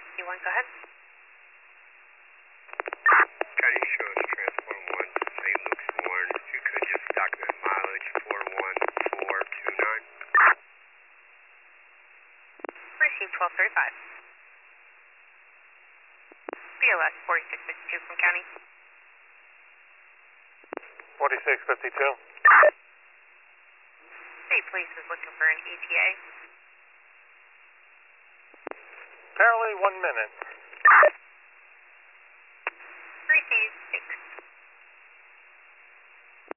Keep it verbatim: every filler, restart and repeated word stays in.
sixty-one, go ahead. County shows transport one, Saint Luke's Warren. If you could just document mileage four one four two nine. Received twelve thirty-five. B L S forty-six fifty-two from County. forty-six fifty-two. State Police is looking for an E T A. Apparently one minute. Received, thanks.